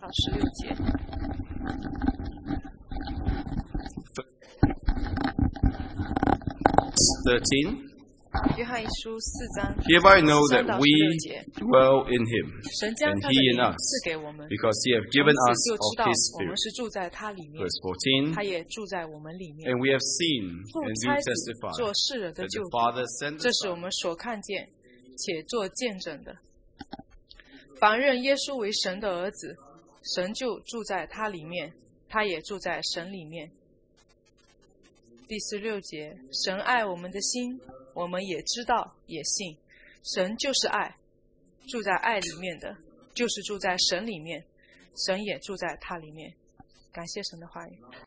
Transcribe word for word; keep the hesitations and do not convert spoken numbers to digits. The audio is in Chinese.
到十六节。 thirteen. 约翰一书四章 Hereby know 三 that 到 we 十六节， dwell in him, 神将 and 他 he 的 in 灵 us, 赐给我们， because he hath 从 given us 此就知 of 道 his 我们 Spirit. 是住在他里面， Verse fourteen. 他也住在我们里面。 And we have seen 父 and 差 do 子 testify 做世人的 that 救 the 主， Father sent 这 the 是我 Son. 们所看见且做见证的。凡认耶稣为神的儿子，神就住在他里面，他也住在神里面。第十六节，神爱我们的心，我们也知道也信，神就是爱，住在爱里面的，就是住在神里面，神也住在他里面。感谢神的话语。